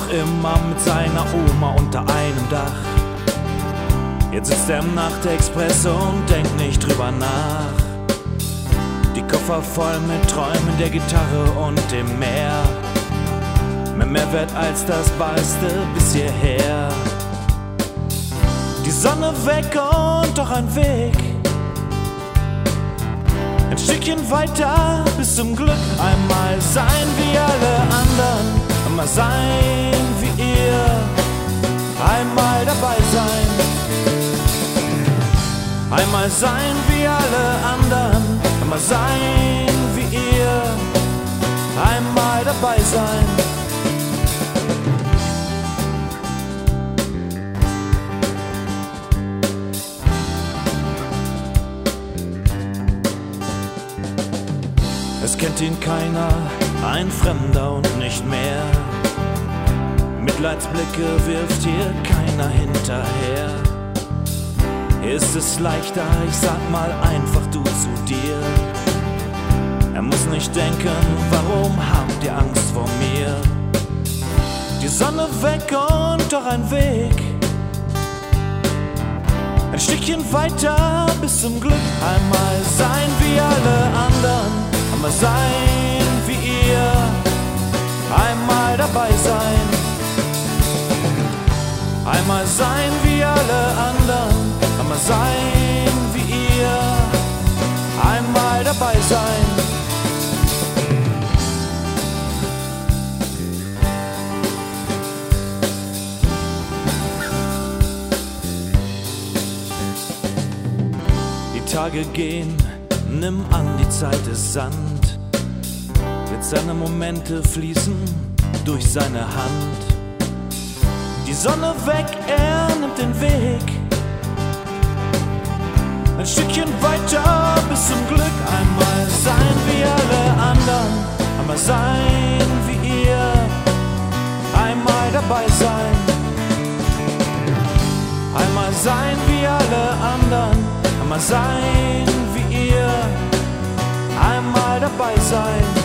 immer mit seiner Oma unter einem Dach. Jetzt sitzt er im Nachtexpress und denkt nicht drüber nach. Die Koffer voll mit Träumen, der Gitarre und dem Meer. Mehr wert als das Beste bis hierher. Die Sonne weg und doch ein Weg. Ein Stückchen weiter bis zum Glück. Einmal sein wie alle anderen, einmal sein wie ihr, einmal dabei sein. Einmal sein wie alle anderen, einmal sein wie ihr, einmal dabei sein. Es kennt ihn keiner, ein Fremder und nicht mehr. Mitleidsblicke wirft hier keiner hinterher. Hier ist es leichter, ich sag mal einfach du zu dir. Er muss nicht denken, warum habt ihr Angst vor mir? Die Sonne weg und doch ein Weg. Ein Stückchen weiter bis zum Glück. Einmal sein wie alle anderen, einmal sein wie ihr, einmal dabei sein. Einmal sein wie alle anderen, einmal sein wie ihr, einmal dabei sein. Die Tage gehen, nimm an, die Zeit ist Sand. Jetzt seine Momente fließen durch seine Hand. Die Sonne weg, er nimmt den Weg. Ein Stückchen weiter bis zum Glück. Einmal sein wie alle anderen, einmal sein wie ihr, einmal dabei sein. Einmal sein wie alle anderen, einmal sein wie ihr, einmal dabei sein.